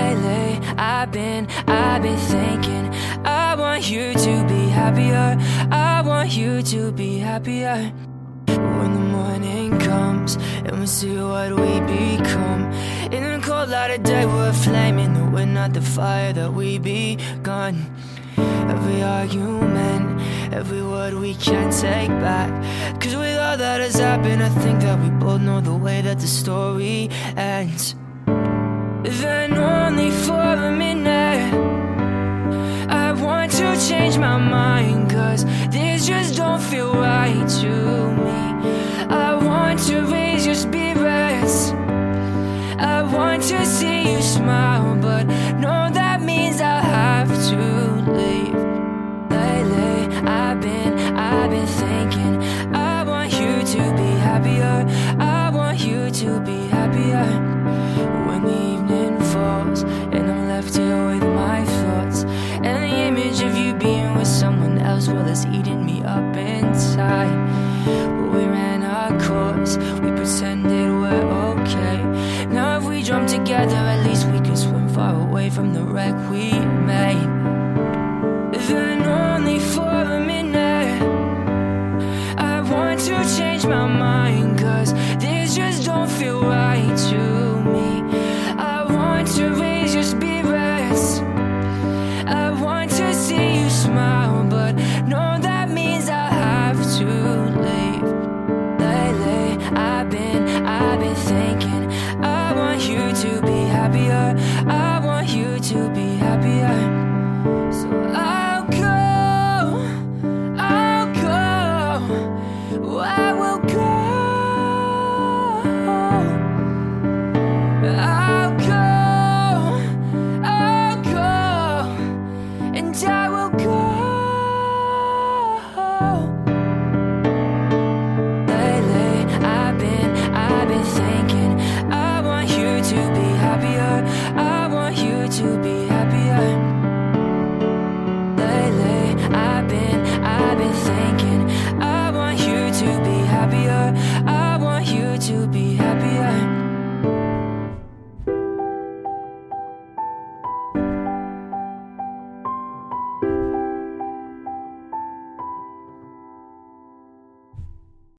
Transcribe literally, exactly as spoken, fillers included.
Lately, I've been, I've been thinking I want you to be happier, I want you to be happier. When the morning comes and we see what we become, in the cold light of day we're flaming, that we're not the fire that we begun. Every argument, every word we can't take back, cause with all that has happened I think that we both know the way that the story ends. Then only for a minute I want to change my mind, cause this just don't feel right to me. I want to raise your spirits, I want to see you smile, but no, that means I'll have to leave. Lately, I've been, I've been thinking I want you to be happier, I want you to be happier. When the evening falls and I'm left here with my thoughts, and the image of you being with someone else, well, it's eating me up inside. But we ran our course, we pretended we're okay. Now if we jump together, at least we could swim far away from the wreck we made. Then only for a minute I want to change my mind, cause this just don't feel right to me. I want to raise your spirits, I want to see you smile, but no, that means I have to leave. Lately, I've been, I've been thinking I want you to be happier, I want you to be happier. So I'll go, I'll go, I will go, I'll go, I'll go, and I will go. Lately, I've been, I've been thinking I want you to be happier, I want you to be happier. Lately, I've been, I've been thinking I want you to be happier, I want you to be happier.